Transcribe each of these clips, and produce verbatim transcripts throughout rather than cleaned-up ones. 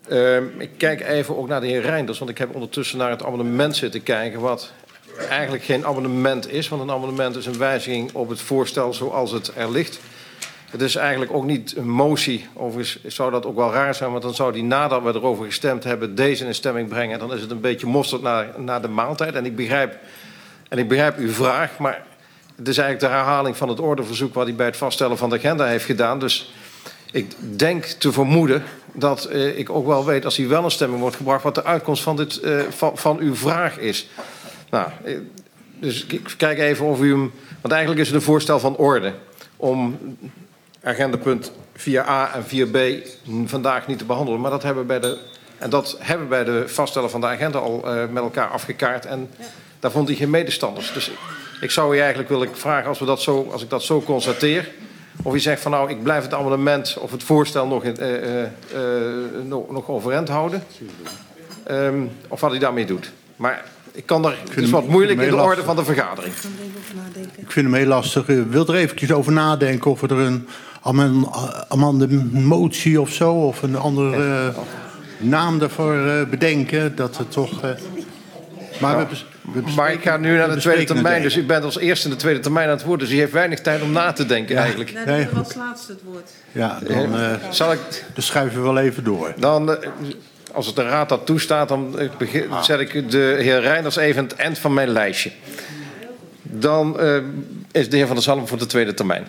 Uh, ik kijk even ook naar de heer Reinders, want ik heb ondertussen naar het amendement zitten kijken, wat eigenlijk geen amendement is, want een amendement is een wijziging op het voorstel zoals het er ligt. Het is eigenlijk ook niet een motie, overigens zou dat ook wel raar zijn, want dan zou die nadat we erover gestemd hebben deze in stemming brengen. Dan is het een beetje mosterd naar, naar de maaltijd. En ik, begrijp, en ik begrijp uw vraag, maar het is eigenlijk de herhaling van het ordeverzoek wat hij bij het vaststellen van de agenda heeft gedaan. Dus ik denk te vermoeden dat uh, ik ook wel weet, als hij wel in stemming wordt gebracht, wat de uitkomst van, dit, uh, van, van uw vraag is. Nou, dus ik kijk even of u hem... Want eigenlijk is het een voorstel van orde om agendapunt vier a en vier b vandaag niet te behandelen. Maar dat hebben we bij de, en dat hebben we bij de vaststellen van de agenda al uh, met elkaar afgekaart. En ja. Daar vond hij geen medestanders. Dus ik, ik zou u eigenlijk willen vragen, als, we dat zo, als ik dat zo constateer, of u zegt van nou, ik blijf het amendement of het voorstel nog, in, uh, uh, uh, nog, nog overeind houden. Um, of wat hij daarmee doet. Maar ik kan er, het is wat moeilijk in de orde lastig. Van de vergadering. Ik vind hem heel lastig. U wilt er eventjes over nadenken of er een amendement of zo, of een andere uh, naam daarvoor uh, bedenken, dat het toch... Uh, maar, nou, we, we maar ik ga nu naar de tweede termijn, dus u bent als eerste in de tweede termijn aan het woord, dus u heeft weinig tijd om na te denken ja. eigenlijk. Nee, nee, dat was laatst het woord. Ja, dan, uh, Zal ik, dan schuiven we wel even door. Dan... Uh, Als het de raad dat toestaat, dan begin, zet ik de heer Reinders even aan het eind van mijn lijstje. Dan uh, is de heer Van der Zalm voor de tweede termijn.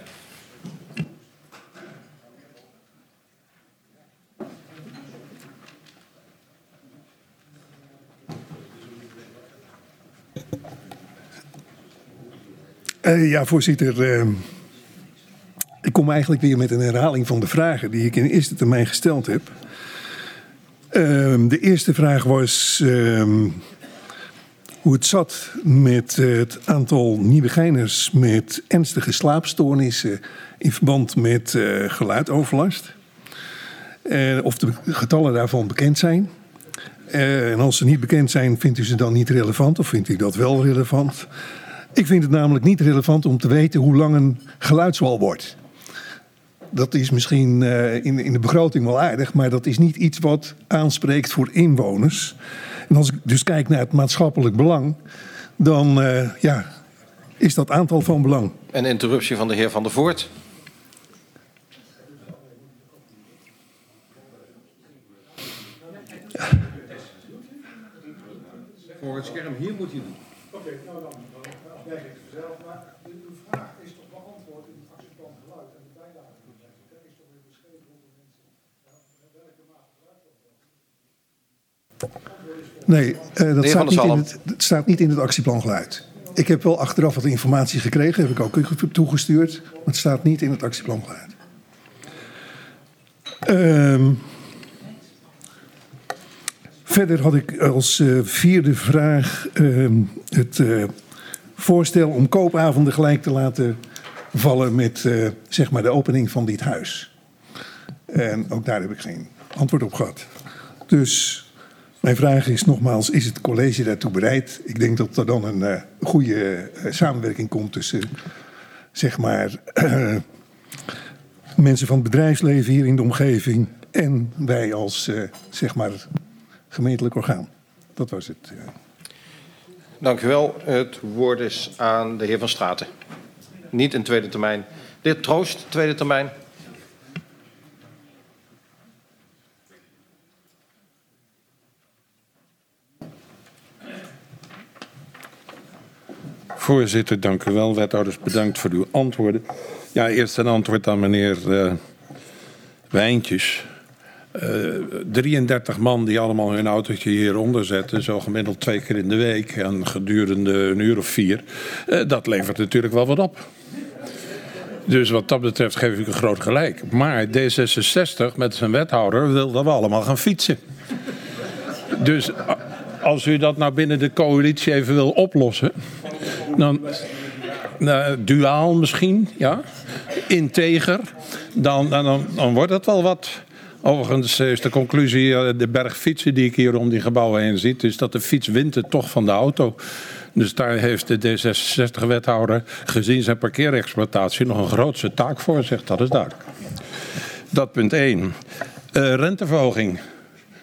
Uh, ja, voorzitter. Uh, ik kom eigenlijk weer met een herhaling van de vragen die ik in de eerste termijn gesteld heb. Uh, de eerste vraag was uh, hoe het zat met uh, het aantal Nieuwegeiners met ernstige slaapstoornissen in verband met uh, geluidoverlast. Uh, of de getallen daarvan bekend zijn. Uh, en als ze niet bekend zijn, vindt u ze dan niet relevant of vindt u dat wel relevant? Ik vind het namelijk niet relevant om te weten hoe lang een geluidswal wordt. Dat is misschien uh, in, in de begroting wel aardig, maar dat is niet iets wat aanspreekt voor inwoners. En als ik dus kijk naar het maatschappelijk belang, dan uh, ja, is dat aantal van belang. Een interruptie van de heer Van der Voort. Ja. Voor het scherm hier moet hij doen. Oké, okay, nou dan, dan merk ik het zelf. Maar uw vraag is toch beantwoord in het actieplan geluid en de bijlage. Nee, uh, dat staat niet in het, het staat niet in het actieplan geluid. Ik heb wel achteraf wat informatie gekregen, heb ik ook toegestuurd, maar het staat niet in het actieplan geluid. Um, verder had ik als uh, vierde vraag uh, het uh, voorstel om koopavonden gelijk te laten vallen met uh, zeg maar de opening van dit huis. En ook daar heb ik geen antwoord op gehad. Dus mijn vraag is nogmaals, is het college daartoe bereid? Ik denk dat er dan een uh, goede uh, samenwerking komt tussen zeg maar uh, mensen van het bedrijfsleven hier in de omgeving en wij als uh, zeg maar gemeentelijk orgaan. Dat was het. Uh. Dank u wel. Het woord is aan de heer Van Straten. Niet in tweede termijn. De heer Troost, tweede termijn. Voorzitter, dank u wel. Wethouders, bedankt voor uw antwoorden. Ja, eerst een antwoord aan meneer uh, Wijntjes. Uh, drieëndertig man die allemaal hun autootje hieronder zetten, zo gemiddeld twee keer in de week en gedurende een uur of vier. Uh, dat levert natuurlijk wel wat op. Dus wat dat betreft geef ik een groot gelijk. Maar D zesenzestig met zijn wethouder wil dat we allemaal gaan fietsen. Dus als u dat nou binnen de coalitie even wil oplossen, dan uh, duaal misschien, ja, integer, dan, dan, dan wordt het wel wat. Overigens is de conclusie, uh, de berg fietsen die ik hier om die gebouwen heen zie, is dat de fiets wint het toch van de auto. Dus daar heeft de D zesenzestig-wethouder gezien zijn parkeerexploitatie nog een grootste taak voor zich, dat is duidelijk. Dat punt één. Uh, renteverhoging.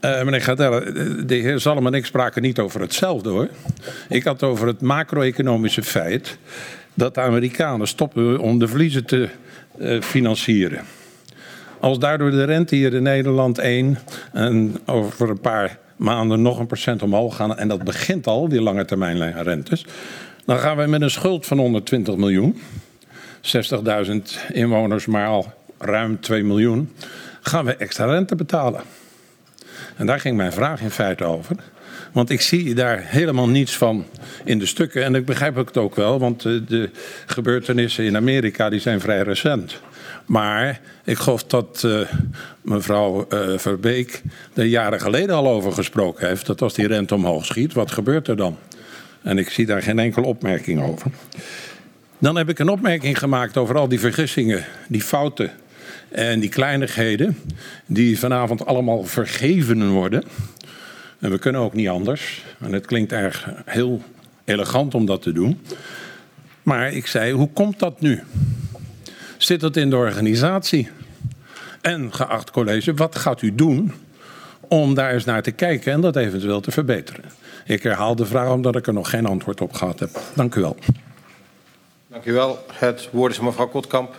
Uh, meneer Gardelle, de heer Zalm en ik spraken niet over hetzelfde hoor. Ik had over het macro-economische feit dat de Amerikanen stoppen om de verliezen te uh, financieren. Als daardoor de rente hier in Nederland één en over een paar maanden nog een procent omhoog gaan, en dat begint al, die lange termijn rentes, dan gaan we met een schuld van honderdtwintig miljoen, zestigduizend inwoners, maar al ruim twee miljoen, gaan we extra rente betalen. En daar ging mijn vraag in feite over. Want ik zie daar helemaal niets van in de stukken. En ik begrijp het ook wel, want de gebeurtenissen in Amerika die zijn vrij recent. Maar ik geloof dat uh, mevrouw uh, Verbeek er jaren geleden al over gesproken heeft. Dat als die rente omhoog schiet, wat gebeurt er dan? En ik zie daar geen enkele opmerking over. Dan heb ik een opmerking gemaakt over al die vergissingen, die fouten en die kleinigheden die vanavond allemaal vergeven worden. En we kunnen ook niet anders. En het klinkt erg heel elegant om dat te doen. Maar ik zei, hoe komt dat nu? Zit het in de organisatie? En geacht college, wat gaat u doen om daar eens naar te kijken en dat eventueel te verbeteren? Ik herhaal de vraag omdat ik er nog geen antwoord op gehad heb. Dank u wel. Dank u wel. Het woord is aan mevrouw Kotkamp.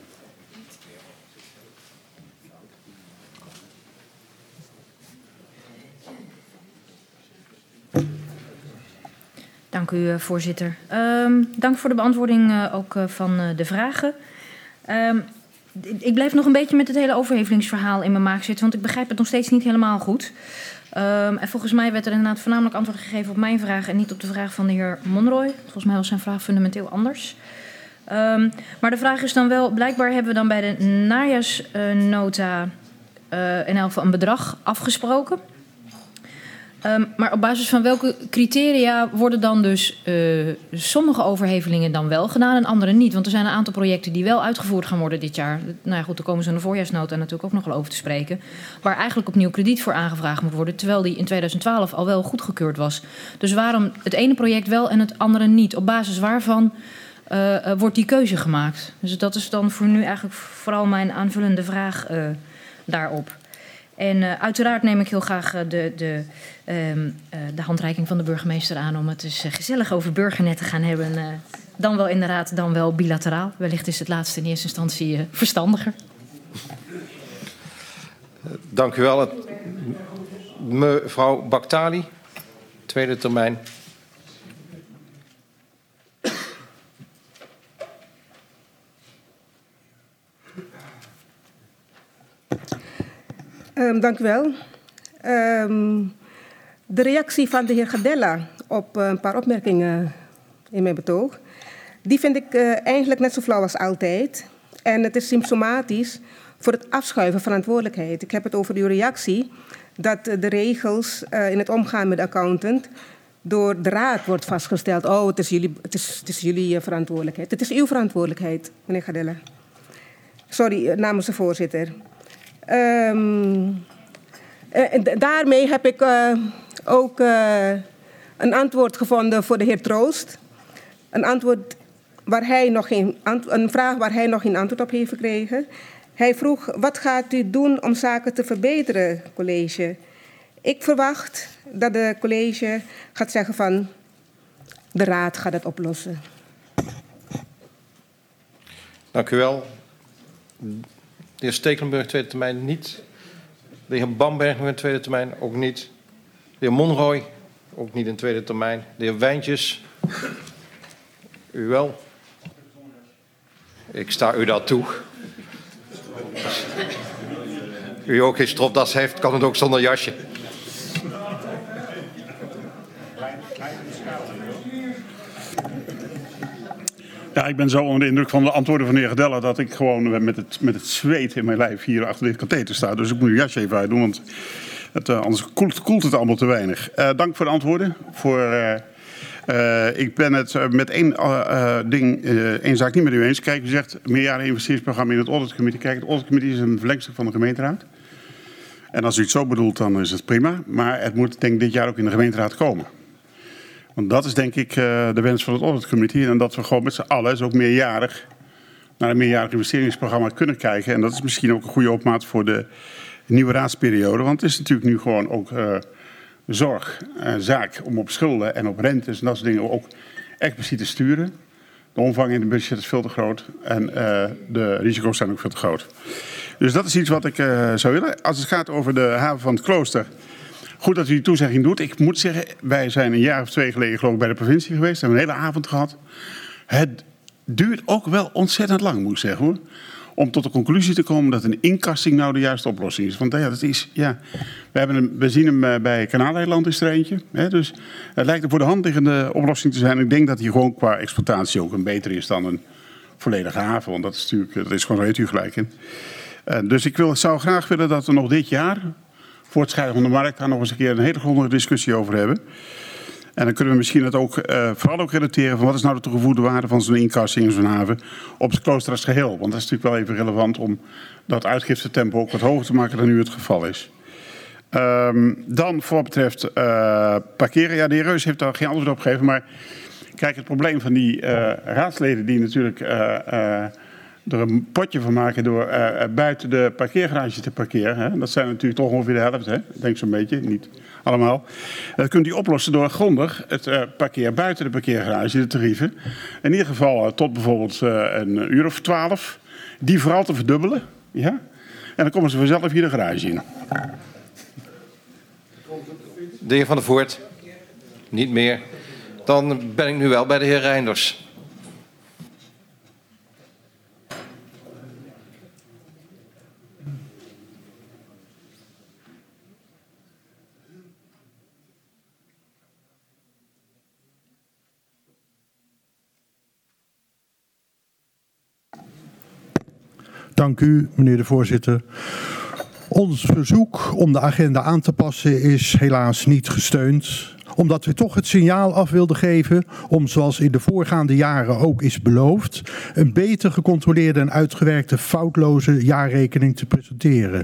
Dank u, voorzitter. Um, dank voor de beantwoording uh, ook uh, van uh, de vragen. Um, ik blijf nog een beetje met het hele overhevelingsverhaal in mijn maag zitten, want ik begrijp het nog steeds niet helemaal goed. Um, en volgens mij werd er inderdaad voornamelijk antwoord gegeven op mijn vraag en niet op de vraag van de heer Monroy. Volgens mij was zijn vraag fundamenteel anders. Um, maar de vraag is dan wel, blijkbaar hebben we dan bij de najaarsnota uh, in elk geval een bedrag afgesproken. Um, maar op basis van welke criteria worden dan dus uh, sommige overhevelingen dan wel gedaan en andere niet? Want er zijn een aantal projecten die wel uitgevoerd gaan worden dit jaar. Nou ja, goed, daar komen ze in de voorjaarsnota natuurlijk ook nog wel over te spreken. Waar eigenlijk opnieuw krediet voor aangevraagd moet worden, terwijl die in tweeduizend twaalf al wel goedgekeurd was. Dus waarom het ene project wel en het andere niet? Op basis waarvan uh, uh, wordt die keuze gemaakt? Dus dat is dan voor nu eigenlijk vooral mijn aanvullende vraag uh, daarop. En uh, uiteraard neem ik heel graag uh, de, de, um, uh, de handreiking van de burgemeester aan om het dus uh, gezellig over Burgernet te gaan hebben. Uh, dan wel in de raad, dan wel bilateraal. Wellicht is het laatste in eerste instantie uh, verstandiger. Uh, dank u wel. Mevrouw Baktali, tweede termijn. Um, dank u wel. Um, de reactie van de heer Gardelle op uh, een paar opmerkingen in mijn betoog, die vind ik uh, eigenlijk net zo flauw als altijd. En het is symptomatisch voor het afschuiven van verantwoordelijkheid. Ik heb het over uw reactie dat uh, de regels uh, in het omgaan met de accountant door de raad wordt vastgesteld. Oh, het is jullie, het is, het is jullie uh, verantwoordelijkheid. Het is uw verantwoordelijkheid, meneer Gardelle. Sorry, uh, namens de voorzitter. Um, en daarmee heb ik uh, ook uh, een antwoord gevonden voor de heer Troost. Een, antwoord waar hij nog geen, een vraag waar hij nog geen antwoord op heeft gekregen. Hij vroeg, wat gaat u doen om zaken te verbeteren, college? Ik verwacht dat de college gaat zeggen van, de raad gaat het oplossen. Dank u wel. De heer Stekelenburg, tweede termijn, niet. De heer Bamberg, nog in tweede termijn, ook niet. De heer Monroy, ook niet in tweede termijn. De heer Wijntjes, u wel. Ik sta u daar toe. Als u ook geen stropdas heeft, kan het ook zonder jasje. Ja, ik ben zo onder de indruk van de antwoorden van de heer Gardelle dat ik gewoon met het, met het zweet in mijn lijf hier achter dit katheter sta. Dus ik moet een jasje even uitdoen, want het, uh, anders koelt, koelt het allemaal te weinig. Uh, dank voor de antwoorden. Voor, uh, uh, ik ben het uh, met één uh, uh, ding, uh, één zaak niet met u eens. Kijk, u zegt meerjaren investeringsprogramma in het auditcommittee. Kijk, het auditcommittee is een verlengstuk van de gemeenteraad. En als u het zo bedoelt, dan is het prima. Maar het moet denk ik dit jaar ook in de gemeenteraad komen. Want dat is denk ik uh, de wens van het auditcommittee. En dat we gewoon met z'n allen, is ook meerjarig, naar een meerjarig investeringsprogramma kunnen kijken. En dat is misschien ook een goede opmaat voor de nieuwe raadsperiode. Want het is natuurlijk nu gewoon ook uh, zorg, uh, zaak om op schulden en op rentes en dat soort dingen ook expliciet te sturen. De omvang in de budget is veel te groot en uh, de risico's zijn ook veel te groot. Dus dat is iets wat ik uh, zou willen. Als het gaat over de haven van het Klooster. Goed dat u die toezegging doet. Ik moet zeggen, wij zijn een jaar of twee geleden geloof ik bij de provincie geweest. Hebben een hele avond gehad. Het duurt ook wel ontzettend lang, moet ik zeggen hoor. Om tot de conclusie te komen dat een inkasting nou de juiste oplossing is. Want ja, dat is, ja, we, hebben een, we zien hem bij Kanaaleiland is er eentje. Hè, dus het lijkt een voor de hand liggende oplossing te zijn. Ik denk dat die gewoon qua exploitatie ook een beter is dan een volledige haven. Want dat is natuurlijk, dat is gewoon, weet u gelijk in. Uh, dus ik wil, zou graag willen dat we nog dit jaar, voor het scheiden van de markt, daar nog eens een keer een hele grondige discussie over hebben. En dan kunnen we misschien het ook, uh, vooral ook relateren van wat is nou de toegevoegde waarde van zo'n inkasting in zo'n haven op het klooster als geheel. Want dat is natuurlijk wel even relevant om dat uitgiftetempo ook wat hoger te maken dan nu het geval is. Um, dan voor wat betreft uh, parkeren. Ja, de heer Reus heeft daar geen antwoord op gegeven. Maar kijk, het probleem van die uh, raadsleden die natuurlijk uh, uh, er een potje van maken door uh, buiten de parkeergarage te parkeren. Hè. Dat zijn natuurlijk toch ongeveer de helft, hè? Ik denk zo'n beetje, niet allemaal. Dat kunt u oplossen door grondig het uh, parkeer buiten de parkeergarage, de tarieven. In ieder geval uh, tot bijvoorbeeld uh, een uur of twaalf. Die vooral te verdubbelen. Ja? En dan komen ze vanzelf hier de garage in. De heer Van der Voort? Niet meer. Dan ben ik nu wel bij de heer Reinders. Dank u, meneer de voorzitter. Ons verzoek om de agenda aan te passen is helaas niet gesteund. Omdat we toch het signaal af wilden geven om, zoals in de voorgaande jaren ook is beloofd, een beter gecontroleerde en uitgewerkte foutloze jaarrekening te presenteren.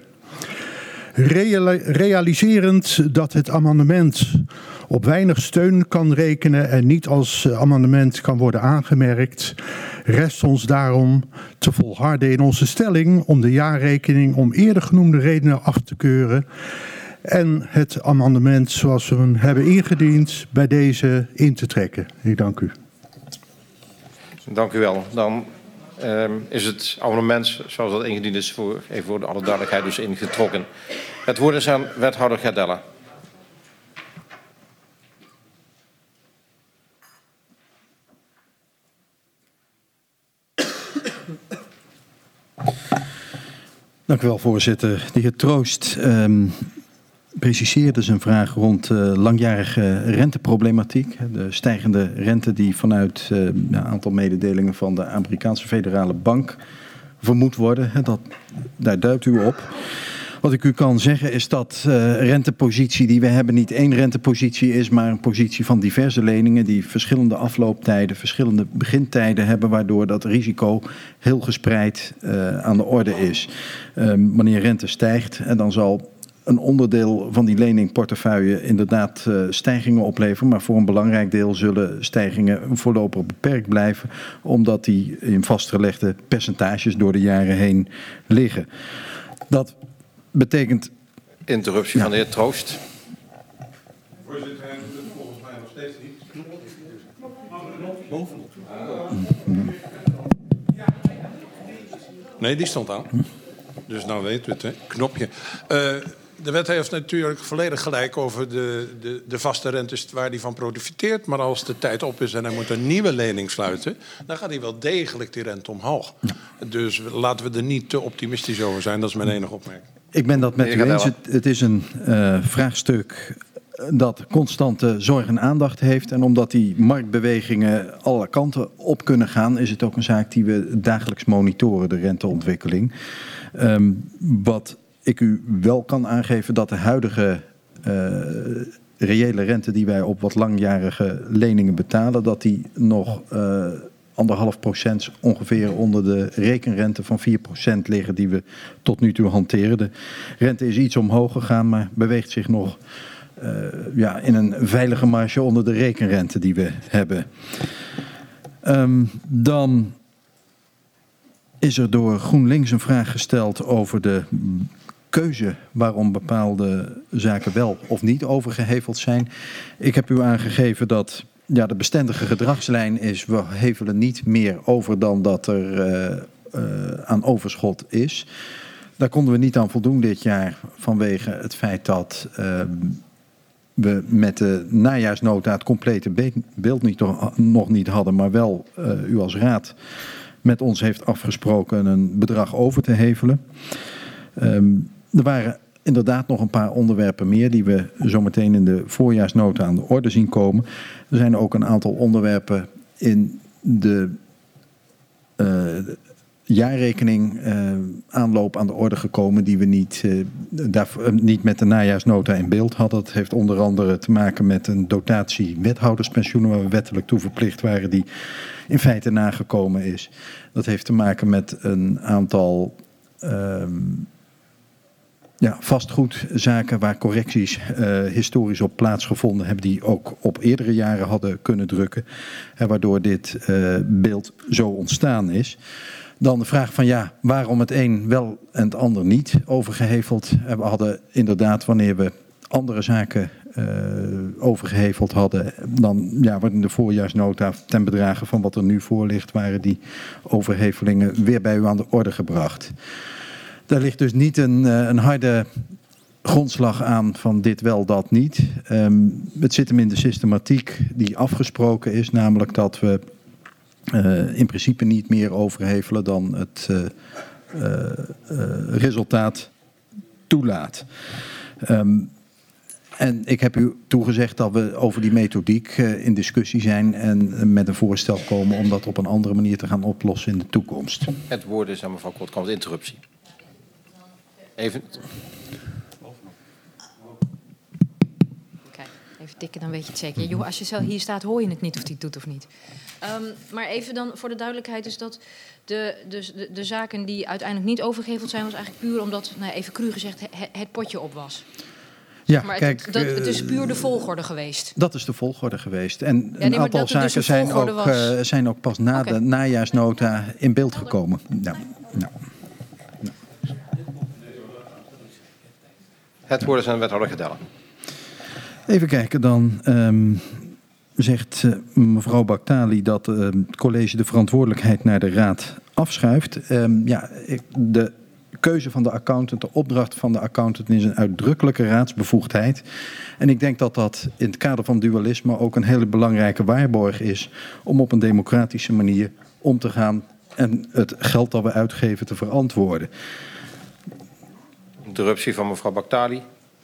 Realiserend dat het amendement op weinig steun kan rekenen en niet als amendement kan worden aangemerkt, rest ons daarom te volharden in onze stelling om de jaarrekening om eerder genoemde redenen af te keuren en het amendement zoals we hem hebben ingediend bij deze in te trekken. Ik dank u. Dank u wel. Dan uh, is het amendement zoals dat ingediend is voor, even voor de alle duidelijkheid dus ingetrokken. Het woord is aan wethouder Gerdella. Dank u wel, voorzitter. De heer Troost um, preciseerde zijn vraag rond uh, langjarige renteproblematiek. De stijgende rente die vanuit uh, een aantal mededelingen van de Amerikaanse Federale Bank vermoed worden. Dat, daar duidt u op. Wat ik u kan zeggen is dat uh, rentepositie die we hebben niet één rentepositie is, maar een positie van diverse leningen die verschillende aflooptijden, verschillende begintijden hebben, waardoor dat risico heel gespreid uh, aan de orde is. Um, wanneer rente stijgt, en dan zal een onderdeel van die leningportefeuille inderdaad uh, stijgingen opleveren, maar voor een belangrijk deel zullen stijgingen voorlopig beperkt blijven, omdat die in vastgelegde percentages door de jaren heen liggen. Dat betekent... Interruptie ja. van de heer Troost. Voorzitter, hij doet het volgens mij nog steeds niet. Bovenop. Nee, die stond aan. Dus nou weten we het, hè. Knopje. Uh, de wet heeft natuurlijk volledig gelijk over de, de, de vaste rentes waar hij van profiteert. Maar als de tijd op is en hij moet een nieuwe lening sluiten, dan gaat hij wel degelijk die rente omhoog. Ja. Dus laten we er niet te optimistisch over zijn. Dat is mijn enige opmerking. Ik ben dat met u eens. Het, het is een uh, vraagstuk dat constante zorg en aandacht heeft. En omdat die marktbewegingen alle kanten op kunnen gaan, is het ook een zaak die we dagelijks monitoren, de renteontwikkeling. Um, wat ik u wel kan aangeven, dat de huidige uh, reële rente die wij op wat langjarige leningen betalen, dat die nog uh, anderhalf procent ongeveer onder de rekenrente van vier procent liggen die we tot nu toe hanteren. De rente is iets omhoog gegaan, maar beweegt zich nog uh, ja, in een veilige marge onder de rekenrente die we hebben. Um, dan is er door GroenLinks een vraag gesteld over de keuze waarom bepaalde zaken wel of niet overgeheveld zijn. Ik heb u aangegeven dat ja, de bestendige gedragslijn is, we hevelen niet meer over dan dat er uh, uh, aan overschot is. Daar konden we niet aan voldoen dit jaar vanwege het feit dat uh, we met de najaarsnota het complete beeld niet, nog niet hadden, maar wel uh, u als raad met ons heeft afgesproken een bedrag over te hevelen. Um, er waren inderdaad nog een paar onderwerpen meer die we zometeen in de voorjaarsnota aan de orde zien komen. Er zijn ook een aantal onderwerpen in de uh, jaarrekening uh, aanloop aan de orde gekomen die we niet, uh, daar, uh, niet met de najaarsnota in beeld hadden. Dat heeft onder andere te maken met een dotatie wethouderspensioenen waar we wettelijk toe verplicht waren die in feite nagekomen is. Dat heeft te maken met een aantal um, ja, vastgoedzaken waar correcties uh, historisch op plaatsgevonden hebben die ook op eerdere jaren hadden kunnen drukken. En waardoor dit uh, beeld zo ontstaan is. Dan de vraag van ja, waarom het een wel en het ander niet overgeheveld. We hadden inderdaad, wanneer we andere zaken uh, overgeheveld hadden, dan ja, wordt in de voorjaarsnota ten bedrage van wat er nu voor ligt, waren die overhevelingen weer bij u aan de orde gebracht. Daar ligt dus niet een, een harde grondslag aan van dit wel, dat niet. Um, het zit hem in de systematiek die afgesproken is, namelijk dat we Uh, in principe niet meer overhevelen dan het uh, uh, uh, resultaat toelaat. Um, en ik heb u toegezegd dat we over die methodiek uh, in discussie zijn en uh, met een voorstel komen om dat op een andere manier te gaan oplossen in de toekomst. Het woord is aan mevrouw Kortkamp, interruptie. Even. Kijk, even tikken, dan weet je het zeker. Ja, joh, als je hier staat, hoor je het niet of hij het doet of niet. Um, maar even dan voor de duidelijkheid, dus dat de, dus de, de zaken die uiteindelijk niet overgeheveld zijn, was eigenlijk puur omdat, nou even cru gezegd, het, het potje op was. Ja, maar kijk, het, dat, het is puur de volgorde geweest. Dat is de volgorde geweest. En ja, nee, een aantal zaken dus zijn, ook, uh, zijn ook pas na okay. de najaarsnota in beeld gekomen. Nou, nou. Het woord is aan wethouder Gedelle. Even kijken dan. Um, Zegt uh, mevrouw Baktali dat uh, het college de verantwoordelijkheid naar de raad afschuift. Um, ja, ik, de keuze van de accountant, de opdracht van de accountant is een uitdrukkelijke raadsbevoegdheid. En ik denk dat dat in het kader van dualisme ook een hele belangrijke waarborg is om op een democratische manier om te gaan en het geld dat we uitgeven te verantwoorden. Interruptie van mevrouw Baktali.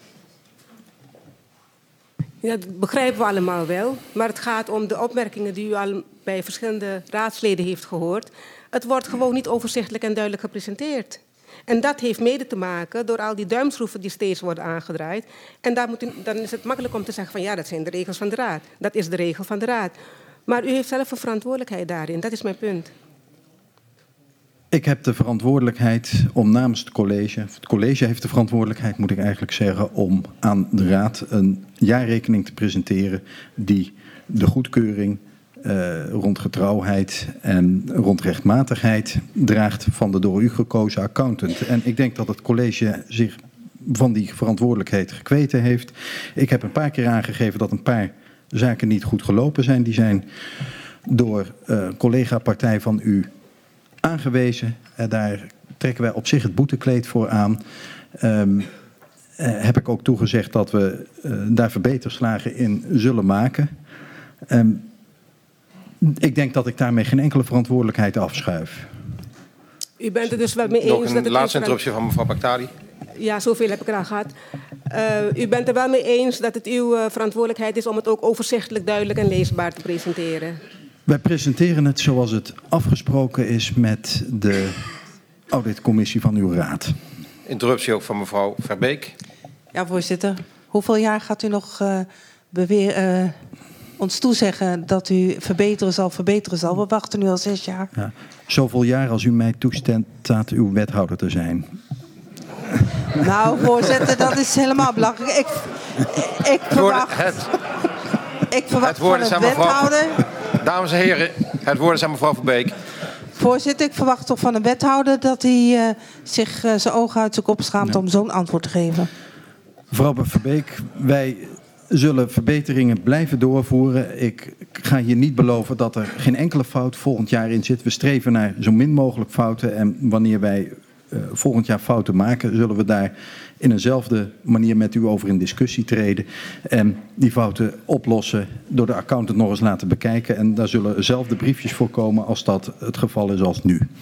Ja, dat begrijpen we allemaal wel. Maar het gaat om de opmerkingen die u al bij verschillende raadsleden heeft gehoord. Het wordt gewoon niet overzichtelijk en duidelijk gepresenteerd. En dat heeft mede te maken door al die duimschroeven die steeds worden aangedraaid. En daar moet u, dan is het makkelijk om te zeggen van ja, dat zijn de regels van de raad. Dat is de regel van de raad. Maar u heeft zelf een verantwoordelijkheid daarin. Dat is mijn punt. Ik heb de verantwoordelijkheid om namens het college, het college heeft de verantwoordelijkheid, moet ik eigenlijk zeggen, om aan de raad een jaarrekening te presenteren die de goedkeuring uh, rond getrouwheid en rond rechtmatigheid draagt van de door u gekozen accountant. En ik denk dat het college zich van die verantwoordelijkheid gekweten heeft. Ik heb een paar keer aangegeven dat een paar zaken niet goed gelopen zijn. Die zijn door uh, collega-partij van u aangewezen. Uh, daar trekken wij op zich het boetekleed voor aan. Um, uh, heb ik ook toegezegd dat we uh, daar verbeterslagen in zullen maken. Um, ik denk dat ik daarmee geen enkele verantwoordelijkheid afschuif. U bent er dus wel mee eens... Nog een dat het laatste interruptie van mevrouw Baktali. Ja, zoveel heb ik eraan gehad. Uh, u bent er wel mee eens dat het uw uh, verantwoordelijkheid is om het ook overzichtelijk, duidelijk en leesbaar te presenteren? Wij presenteren het zoals het afgesproken is met de auditcommissie van uw raad. Interruptie ook van mevrouw Verbeek. Ja, voorzitter. Hoeveel jaar gaat u nog uh, beweer, uh, ons toezeggen dat u verbeteren zal, verbeteren zal? We wachten nu al zes jaar. Ja, zoveel jaar als u mij toestemt staat uw wethouder te zijn. Nou, voorzitter, dat is helemaal belachelijk. Ik, ik verwacht, het, ik verwacht het woord van een wethouder... Mevrouw, dames en heren, het woord is aan mevrouw Verbeek. Voorzitter, ik verwacht toch van een wethouder dat hij uh, zich uh, zijn ogen uit zijn kop schaamt ja. om zo'n antwoord te geven. Mevrouw Verbeek, wij zullen verbeteringen blijven doorvoeren. Ik ga hier niet beloven dat er geen enkele fout volgend jaar in zit. We streven naar zo min mogelijk fouten. En wanneer wij uh, volgend jaar fouten maken, zullen we daar in eenzelfde manier met u over in discussie treden. En die fouten oplossen door de accountant nog eens laten bekijken. En daar zullen dezelfde briefjes voor komen als dat het geval is als nu.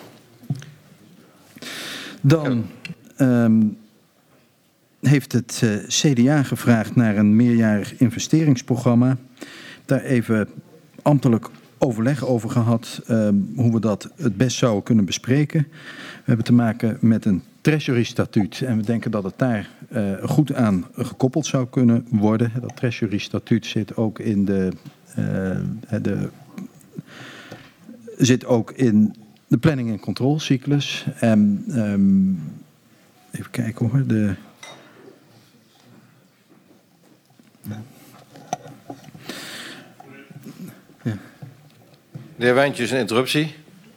Dan um, heeft het uh, C D A gevraagd naar een meerjarig investeringsprogramma. Daar even ambtelijk overleg over gehad um, hoe we dat het best zouden kunnen bespreken. We hebben te maken met een treasury-statuut en we denken dat het daar uh, goed aan gekoppeld zou kunnen worden. Dat treasury-statuut zit ook in de, uh, de zit ook in de planning- en controlecyclus. En um, even kijken hoor. De Ja. De heer Wijntjes, een interruptie.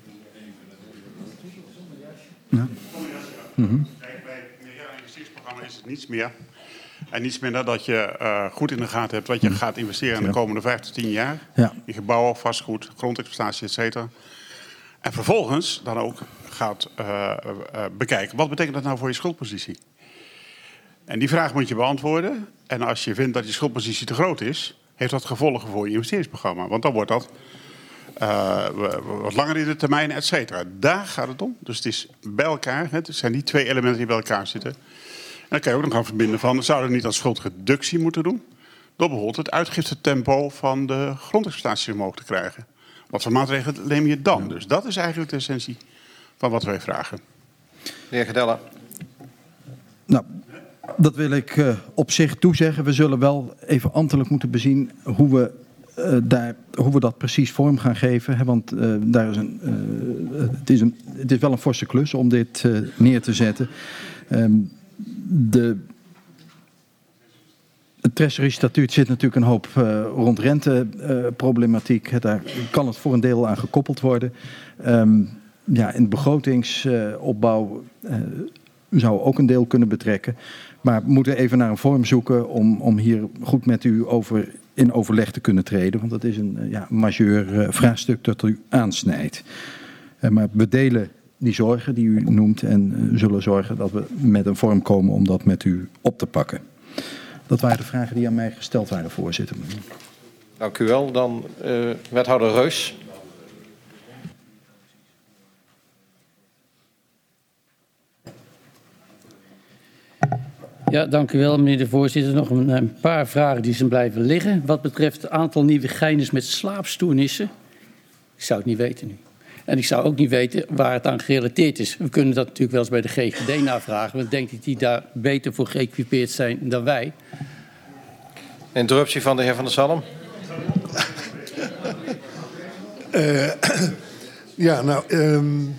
Ja. Mm-hmm. Kijk, bij het meerjarig investeringsprogramma is het niets meer. En niets minder dat je uh, goed in de gaten hebt wat je gaat investeren in de komende vijf tot tien jaar. Ja. In gebouwen, vastgoed, grondexploitatie, et cetera. En vervolgens dan ook gaat uh, uh, bekijken, wat betekent dat nou voor je schuldpositie? En die vraag moet je beantwoorden. En als je vindt dat je schuldpositie te groot is, heeft dat gevolgen voor je investeringsprogramma. Want dan wordt dat uh, wat langer in de termijn, et cetera. Daar gaat het om. Dus het is bij elkaar. Het zijn die twee elementen die bij elkaar zitten. En dan kan je ook nog gaan verbinden van, zouden we niet als schuldreductie moeten doen? Door bijvoorbeeld het uitgiftetempo van de grondexploitatie omhoog te krijgen. Wat voor maatregelen neem je dan? Dus dat is eigenlijk de essentie van wat wij vragen. De heer Gedella. Nou, dat wil ik uh, op zich toezeggen. We zullen wel even ambtelijk moeten bezien hoe we, uh, daar, hoe we dat precies vorm gaan geven. Hè, want uh, daar is een, uh, het, is een, het is wel een forse klus om dit uh, neer te zetten. Um, de, het treasury-statuut zit natuurlijk een hoop uh, rond renteproblematiek. Uh, daar kan het voor een deel aan gekoppeld worden. Um, ja, in de begrotingsopbouw uh, zou ook een deel kunnen betrekken. Maar we moeten even naar een vorm zoeken om, om hier goed met u over in overleg te kunnen treden. Want dat is een ja, majeur uh, vraagstuk dat u aansnijdt. Uh, maar we delen die zorgen die u noemt en uh, zullen zorgen dat we met een vorm komen om dat met u op te pakken. Dat waren de vragen die aan mij gesteld waren, voorzitter. Dank u wel. Dan uh, wethouder Reus. Ja, dank u wel, meneer de voorzitter. Nog een, een paar vragen die zijn blijven liggen. Wat betreft het aantal Nieuwegeiners met slaapstoornissen. Ik zou het niet weten nu. En ik zou ook niet weten waar het aan gerelateerd is. We kunnen dat natuurlijk wel eens bij de G G D navragen. Want ik denk dat die daar beter voor geëquipeerd zijn dan wij. Interruptie van de heer Van der Zalm. Uh, ja, nou, um,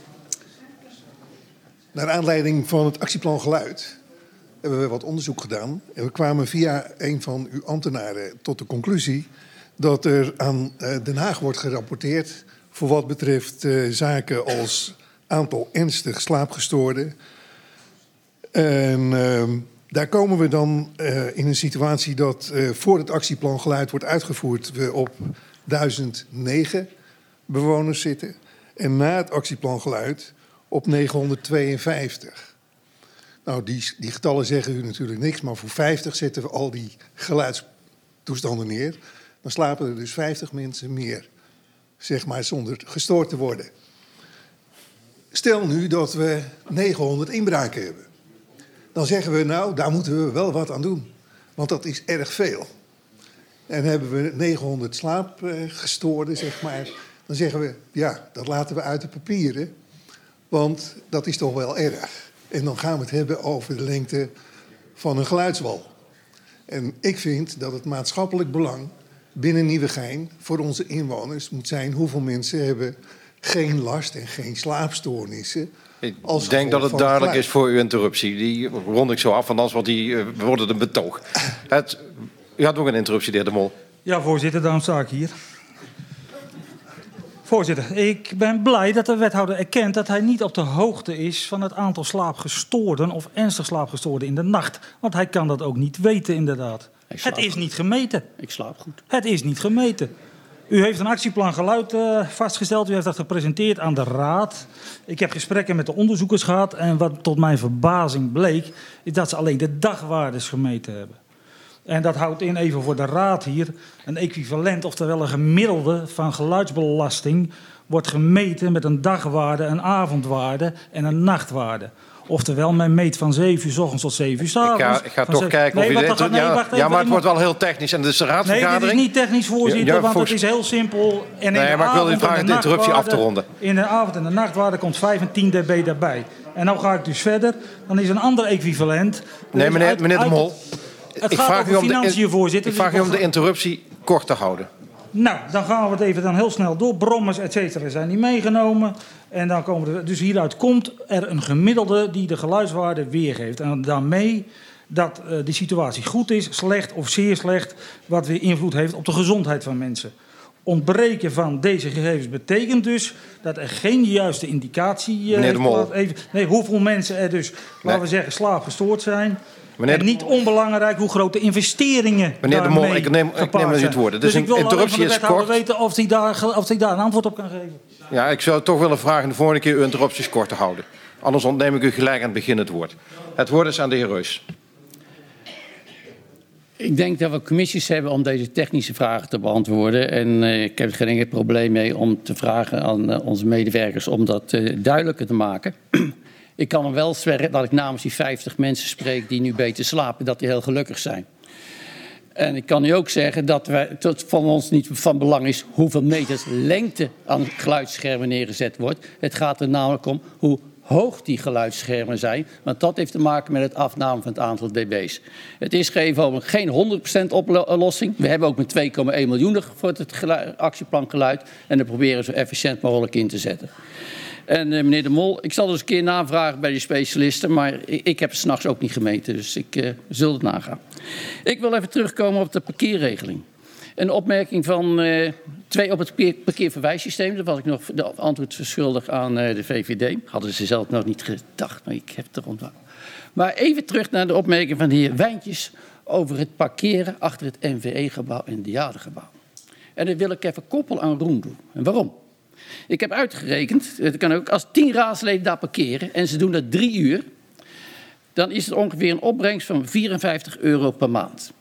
naar aanleiding van het actieplan Geluid hebben we wat onderzoek gedaan. En we kwamen via een van uw ambtenaren tot de conclusie dat er aan uh, Den Haag wordt gerapporteerd voor wat betreft uh, zaken als aantal ernstig slaapgestoorden. En uh, daar komen we dan uh, in een situatie dat uh, voor het actieplan Geluid wordt uitgevoerd we op duizend negen bewoners zitten. En na het actieplan Geluid op negenhonderdtweeënvijftig. Nou, die, die getallen zeggen u natuurlijk niks, maar voor vijftig zetten we al die geluidstoestanden neer. Dan slapen er dus vijftig mensen meer, zeg maar, zonder gestoord te worden. Stel nu dat we negenhonderd inbraken hebben. Dan zeggen we, nou, daar moeten we wel wat aan doen. Want dat is erg veel. En hebben we negenhonderd slaapgestoorden, zeg maar. Dan zeggen we, ja, dat laten we uit de papieren. Want dat is toch wel erg. En dan gaan we het hebben over de lengte van een geluidswal. En ik vind dat het maatschappelijk belang binnen Nieuwegein voor onze inwoners moet zijn hoeveel mensen hebben geen last en geen slaapstoornissen. Ik denk dat het duidelijk is voor uw interruptie. Die rond ik zo af, want anders wordt die, uh, wordt het een betoog. Het, u had ook een interruptie, de heer De Mol. Ja, voorzitter, daarom sta ik hier. Voorzitter, ik ben blij dat de wethouder erkent dat hij niet op de hoogte is van het aantal slaapgestoorden of ernstig slaapgestoorden in de nacht. Want hij kan dat ook niet weten, inderdaad. Het is niet gemeten. Ik slaap goed. Het is niet gemeten. U heeft een actieplan geluid uh, vastgesteld. U heeft dat gepresenteerd aan de raad. Ik heb gesprekken met de onderzoekers gehad. En wat tot mijn verbazing bleek, is dat ze alleen de dagwaardes gemeten hebben. En dat houdt in, even voor de raad hier, een equivalent, oftewel een gemiddelde van geluidsbelasting wordt gemeten met een dagwaarde, een avondwaarde en een nachtwaarde. Oftewel, men meet van zeven uur 's ochtends tot zeven uur 's avonds. Ik ga, ik ga toch zeven... kijken nee, of je dit doet. nee, Ja, ja, maar het wordt wel heel technisch. En dus de raadsvergadering... Nee, dit is niet technisch, voorzitter, ja, ja, want volgens... het is heel simpel. En in nee, de maar ik wil u vragen de interruptie af te ronden. In de avond- en de nachtwaarde komt vijf en tien dB daarbij. En nou ga ik dus verder. Dan is een ander equivalent. Nee, meneer, uit, meneer de Mol. Het ik gaat vraag over u om financiën, de, voorzitter. Ik vraag u om de interruptie kort te houden. Nou, dan gaan we het even dan heel snel door. Brommers, et cetera, zijn niet meegenomen. En dan komen er, dus hieruit komt er een gemiddelde die de geluidswaarde weergeeft. En daarmee dat uh, die situatie goed is, slecht of zeer slecht, wat weer invloed heeft op de gezondheid van mensen. Ontbreken van deze gegevens betekent dus dat er geen juiste indicatie uh, Meneer de Mol. Even, nee, hoeveel mensen er dus, laten nee. we zeggen, slaapgestoord zijn. Meneer en niet onbelangrijk hoe grote investeringen Meneer de Mol, ik neem, ik neem u het woord. Dus, dus ik wil een interruptie is kort. weten of hij daar, of hij daar een antwoord op kan geven. Ja, ik zou toch willen vragen de volgende keer uw interrupties kort te houden. Anders ontneem ik u gelijk aan het begin het woord. Het woord is aan de heer Reus. Ik denk dat we commissies hebben om deze technische vragen te beantwoorden. En uh, ik heb er geen enkel probleem mee om te vragen aan uh, onze medewerkers om dat uh, duidelijker te maken. Ik kan hem wel zweren dat ik namens die vijftig mensen spreek die nu beter slapen, dat die heel gelukkig zijn. En ik kan u ook zeggen dat wij, het van ons niet van belang is hoeveel meters lengte aan geluidsschermen neergezet wordt. Het gaat er namelijk om hoe hoog die geluidsschermen zijn, want dat heeft te maken met het afname van het aantal dB's. Het is geen, geen honderd procent oplossing. We hebben ook met twee komma één miljoen voor het geluid, actieplan geluid en dat proberen we zo efficiënt mogelijk in te zetten. En uh, meneer de Mol, ik zal dus een keer navragen bij de specialisten, maar ik, ik heb het 's nachts ook niet gemeten, dus ik uh, zul het nagaan. Ik wil even terugkomen op de parkeerregeling. Een opmerking van uh, twee op het parkeerverwijssysteem. Daar was ik nog de antwoord verschuldigd aan uh, de V V D. Hadden ze zelf nog niet gedacht, maar ik heb het er onthouden. Maar even terug naar de opmerking van de heer Wijntjes over het parkeren achter het N V E-gebouw en het Diadegebouw. En dat wil ik even koppelen aan Roendoe. En waarom? Ik heb uitgerekend, het kan ook, als tien raadsleden daar parkeren en ze doen dat drie uur, dan is het ongeveer een opbrengst van vierenvijftig euro per maand.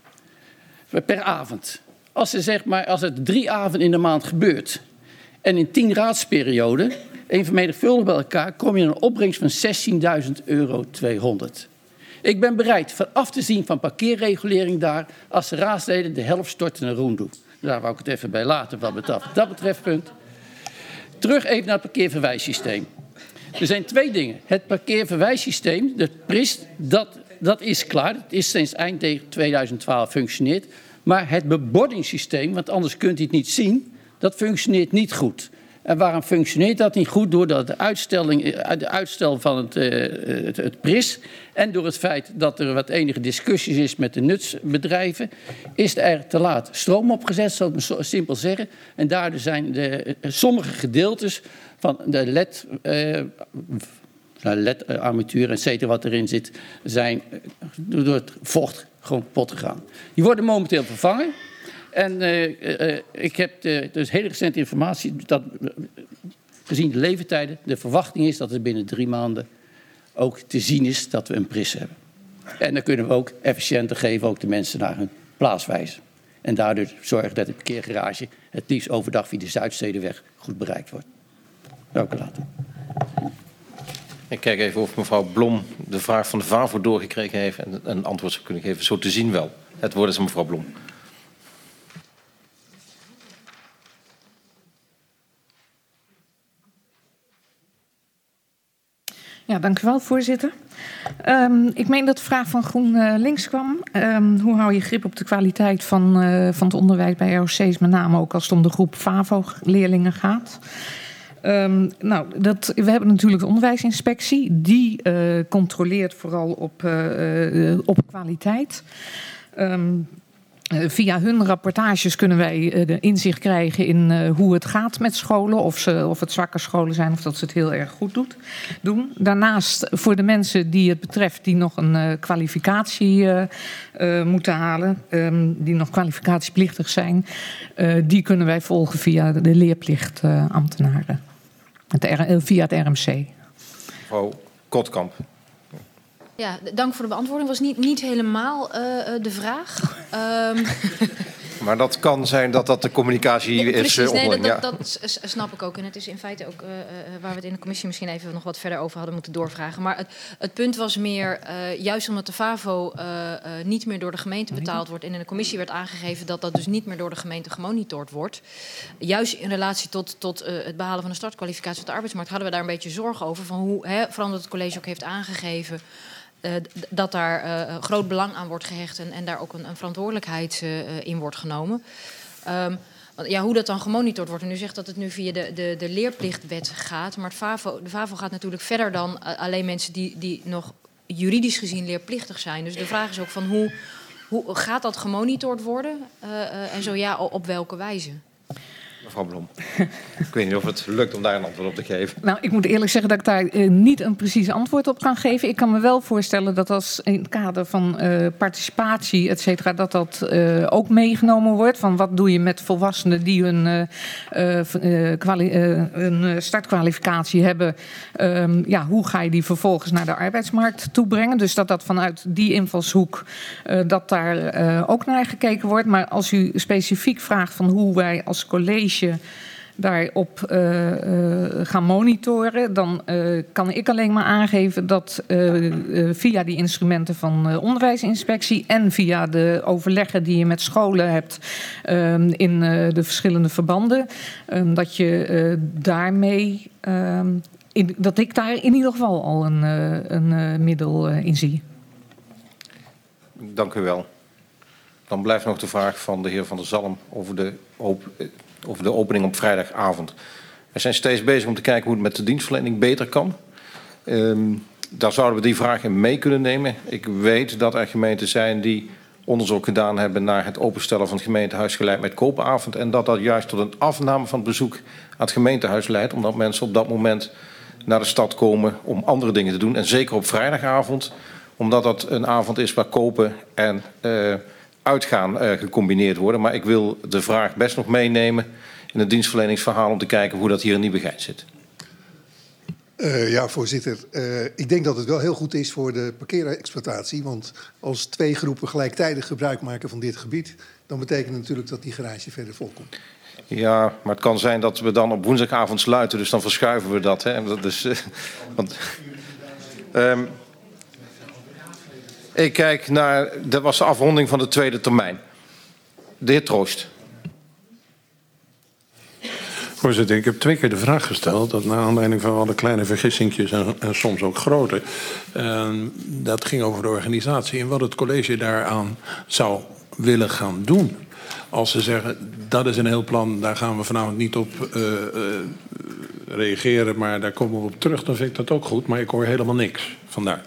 Per avond. Als, ze zeg maar, als het drie avonden in de maand gebeurt en in tien raadsperioden, een vermenigvuldigd bij elkaar, kom je een opbrengst van zestienduizend euro tweehonderd. Ik ben bereid van af te zien van parkeerregulering daar als de raadsleden de helft storten naar Roendoe. Daar wou ik het even bij laten wat betreft dat betreft punt. Terug even naar het parkeerverwijssysteem. Er zijn twee dingen. Het parkeerverwijssysteem, de P R I S, dat, dat is klaar. Het is sinds eind tweeduizend twaalf functioneert. Maar het bebordingsysteem, want anders kunt u het niet zien, dat functioneert niet goed. En waarom functioneert dat niet goed? Doordat de, uitstelling, de uitstel van het, uh, het, het P R I S en door het feit dat er wat enige discussies is met de nutsbedrijven, is er te laat stroom opgezet, zou ik maar simpel zeggen. En daardoor zijn de, sommige gedeeltes van de L E D, uh, L E D-armatuur, et cetera, wat erin zit, zijn door het vocht gewoon kapot gegaan. Die worden momenteel vervangen. En uh, uh, ik heb de, dus hele recente informatie dat uh, gezien de leeftijden, de verwachting is dat het binnen drie maanden ook te zien is dat we een P R I S hebben. En dan kunnen we ook efficiënter geven, ook de mensen naar hun plaats wijzen. En daardoor zorgen dat de parkeergarage het liefst overdag via de Zuidstedenweg goed bereikt wordt. Welke later. Ik kijk even of mevrouw Blom de vraag van de VAVO doorgekregen heeft en een antwoord zou kunnen geven. Zo te zien wel. Het woord is aan mevrouw Blom. Ja, dank u wel, voorzitter. Um, ik meen dat de vraag van GroenLinks kwam. Um, hoe hou je grip op de kwaliteit van, uh, van het onderwijs bij R O C's, met name ook als het om de groep VAVO-leerlingen gaat? Um, nou, dat, we hebben natuurlijk de onderwijsinspectie. Die uh, controleert vooral op, uh, uh, op kwaliteit. Um, Uh, via hun rapportages kunnen wij uh, de inzicht krijgen in uh, hoe het gaat met scholen. Of, ze, of het zwakke scholen zijn of dat ze het heel erg goed doet, doen. Daarnaast voor de mensen die het betreft die nog een uh, kwalificatie uh, uh, moeten halen. Um, die nog kwalificatieplichtig zijn. Uh, die kunnen wij volgen via de leerplichtambtenaren. Uh, via het R M C. Mevrouw Kotkamp. Ja, dank voor de beantwoording. Was niet, niet helemaal uh, de vraag. Um... Maar dat kan zijn dat dat de communicatie ja, is precies, onderling. nee, dat, Ja. dat, dat snap ik ook. En het is in feite ook uh, uh, waar we het in de commissie misschien even nog wat verder over hadden moeten doorvragen. Maar het, het punt was meer, uh, juist omdat de FAVO uh, uh, niet meer door de gemeente betaald wordt en in de commissie werd aangegeven dat dat dus niet meer door de gemeente gemonitord wordt. Juist in relatie tot, tot uh, het behalen van een startkwalificatie op de arbeidsmarkt hadden we daar een beetje zorgen over. Van hoe, hè, vooral omdat het college ook heeft aangegeven Uh, dat daar uh, groot belang aan wordt gehecht en, en daar ook een, een verantwoordelijkheid uh, in wordt genomen. Um, want, ja, hoe dat dan gemonitord wordt. En u zegt dat het nu via de, de, de leerplichtwet gaat. Maar het FAVO, de FAVO gaat natuurlijk verder dan uh, alleen mensen die, die nog juridisch gezien leerplichtig zijn. Dus de vraag is ook van hoe, hoe gaat dat gemonitord worden? Uh, uh, en zo ja, op welke wijze? Mevrouw Blom. Ik weet niet of het lukt om daar een antwoord op te geven. Nou, ik moet eerlijk zeggen dat ik daar uh, niet een precies antwoord op kan geven. Ik kan me wel voorstellen dat als in het kader van uh, participatie, et cetera, dat dat uh, ook meegenomen wordt. Van wat doe je met volwassenen die hun, uh, uh, kwali- uh, een startkwalificatie hebben. Um, ja, hoe ga je die vervolgens naar de arbeidsmarkt toebrengen? Dus dat dat vanuit die invalshoek, uh, dat daar uh, ook naar gekeken wordt. Maar als u specifiek vraagt van hoe wij als college daarop uh, uh, gaan monitoren, dan uh, kan ik alleen maar aangeven dat uh, uh, via die instrumenten van uh, onderwijsinspectie en via de overleggen die je met scholen hebt uh, in uh, de verschillende verbanden, uh, dat je uh, daarmee, uh, in, dat ik daar in ieder geval al een, uh, een uh, middel uh, in zie. Dank u wel. Dan blijft nog de vraag van de heer Van der Zalm over de op, over de opening op vrijdagavond. We zijn steeds bezig om te kijken hoe het met de dienstverlening beter kan. Um, daar zouden we die vraag in mee kunnen nemen. Ik weet dat er gemeenten zijn die onderzoek gedaan hebben naar het openstellen van het gemeentehuis gelijk met koopavond. En dat dat juist tot een afname van het bezoek aan het gemeentehuis leidt. Omdat mensen op dat moment naar de stad komen om andere dingen te doen. En zeker op vrijdagavond, omdat dat een avond is waar kopen en uh, uitgaan uh, gecombineerd worden. Maar ik wil de vraag best nog meenemen in het dienstverleningsverhaal om te kijken hoe dat hier in Nieuwegein zit. Uh, ja, voorzitter. Uh, ik denk dat het wel heel goed is voor de parkeerexploitatie. Want als twee groepen gelijktijdig gebruik maken van dit gebied, dan betekent het natuurlijk dat die garage verder volkomt. Ja, maar het kan zijn dat we dan op woensdagavond sluiten, dus dan verschuiven we dat. Hè. Dat is, uh, want, um, ik kijk naar, dat was de afronding van de tweede termijn. De heer Troost. Voorzitter, ik heb twee keer de vraag gesteld, dat naar aanleiding van alle kleine vergissingjes en, en soms ook grote. Uh, dat ging over de organisatie en wat het college daaraan zou willen gaan doen. Als ze zeggen, dat is een heel plan, daar gaan we vanavond niet op uh, uh, reageren, maar daar komen we op terug, dan vind ik dat ook goed. Maar ik hoor helemaal niks, vandaar.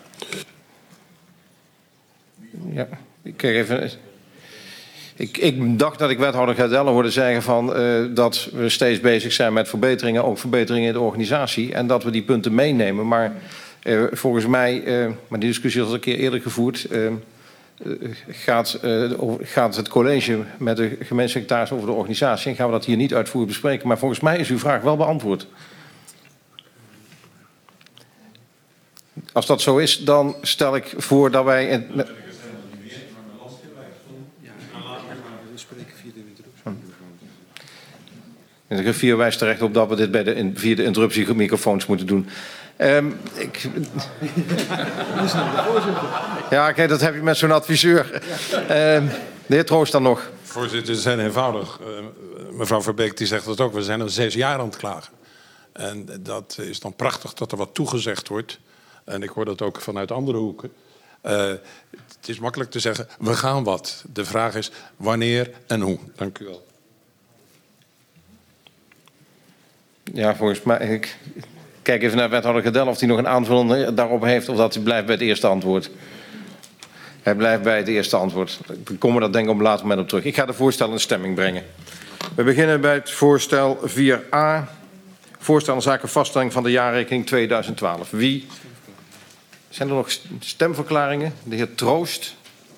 Ja, ik kijk even. Ik, ik dacht dat ik wethouder Gardelle hoorde zeggen van, uh, dat we steeds bezig zijn met verbeteringen, ook verbeteringen in de organisatie. En dat we die punten meenemen. Maar uh, volgens mij, uh, maar die discussie is al een keer eerder gevoerd, uh, uh, gaat, uh, over, gaat het college met de gemeentesecretaris over de organisatie. En gaan we dat hier niet uitvoerig bespreken. Maar volgens mij is uw vraag wel beantwoord. Als dat zo is, dan stel ik voor dat wij... In, De griffier wijst terecht op dat we dit bij de, via de interruptiemicrofoons moeten doen. Um, ik... Ja, kijk, dat heb je met zo'n adviseur. Um, de heer Troost dan nog. Voorzitter, ze zijn eenvoudig. Uh, mevrouw Verbeek die zegt dat ook. We zijn al zes jaar aan het klagen. En dat is dan prachtig dat er wat toegezegd wordt. En ik hoor dat ook vanuit andere hoeken. Uh, het is makkelijk te zeggen, we gaan wat. De vraag is wanneer en hoe. Dank u wel. Ja, volgens mij... Ik kijk even naar wethouder Gardelle of hij nog een aanvulling daarop heeft of dat hij blijft bij het eerste antwoord. Hij blijft bij het eerste antwoord. We komen daar denk ik op een later moment op terug. Ik ga de voorstellen in stemming brengen. We beginnen bij het voorstel vier a. Voorstel in zaken vaststelling van de jaarrekening tweeduizend twaalf. Wie? Zijn er nog stemverklaringen? De heer Troost.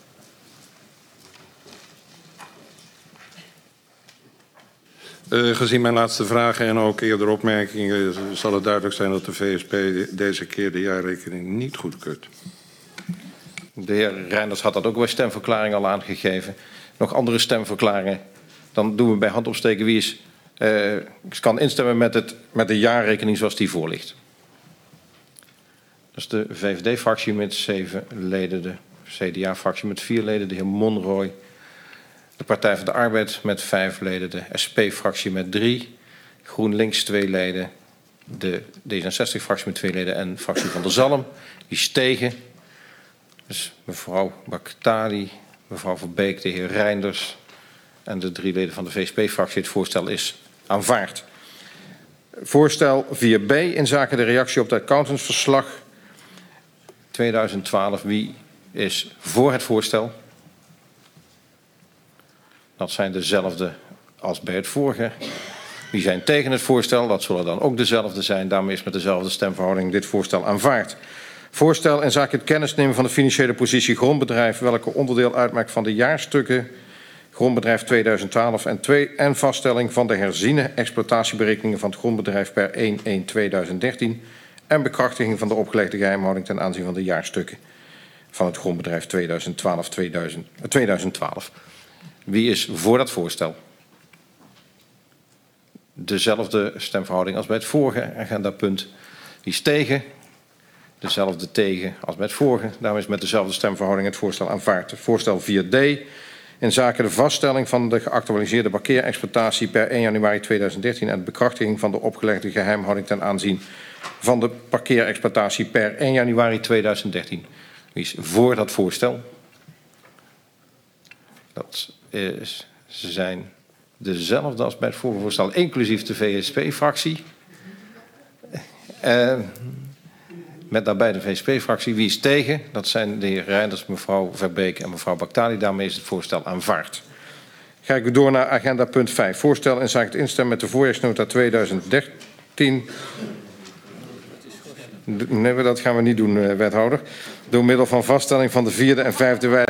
Uh, gezien mijn laatste vragen en ook eerder opmerkingen zal het duidelijk zijn dat de V S P deze keer de jaarrekening niet goedkeurt. De heer Reinders had dat ook bij stemverklaring al aangegeven. Nog andere stemverklaringen? Dan doen we bij hand opsteken wie is, uh, kan instemmen met, het, met de jaarrekening zoals die voor ligt. Dat is de V V D-fractie met zeven leden, de C D A-fractie met vier leden, de heer Monroy. De Partij van de Arbeid met vijf leden, de S P-fractie met drie, GroenLinks twee leden, de D zesenzestig-fractie met twee leden en de fractie van der Zalm. Die is tegen. Dus mevrouw Baktali, mevrouw Verbeek, de heer Reinders en de drie leden van de V S P-fractie. Het voorstel is aanvaard. Voorstel vier b in zaken de reactie op het accountantsverslag tweeduizend twaalf. Wie is voor het voorstel? Dat zijn dezelfde als bij het vorige. Wie zijn tegen het voorstel? Dat zullen dan ook dezelfde zijn. Daarmee is met dezelfde stemverhouding dit voorstel aanvaard. Voorstel in zaken het kennisnemen van de financiële positie grondbedrijf, welke onderdeel uitmaakt van de jaarstukken grondbedrijf tweeduizend twaalf en, twee, en vaststelling van de herziene exploitatieberekeningen van het grondbedrijf per één één tweeduizend dertien en bekrachtiging van de opgelegde geheimhouding ten aanzien van de jaarstukken van het grondbedrijf tweeduizend twaalf tweeduizend twaalf. Wie is voor dat voorstel? Dezelfde stemverhouding als bij het vorige agendapunt. Wie is tegen? Dezelfde tegen als bij het vorige. Daarom is met dezelfde stemverhouding het voorstel aanvaard. Voorstel vier d in zaken de vaststelling van de geactualiseerde parkeerexploitatie per één januari tweeduizend dertien en de bekrachtiging van de opgelegde geheimhouding ten aanzien van de parkeerexploitatie per één januari tweeduizend dertien. Wie is voor dat voorstel? Dat is, ze zijn dezelfde als bij het vorige voorstel, inclusief de V S P-fractie. Uh, met daarbij de V S P-fractie. Wie is tegen? Dat zijn de heer Reinders, mevrouw Verbeek en mevrouw Baktali. Daarmee is het voorstel aanvaard. Ga ik door naar agenda punt vijf. Voorstel in zaken het instemmen met de voorjaarsnota tweeduizend dertien. Nee, dat gaan we niet doen, wethouder. Door middel van vaststelling van de vierde en vijfde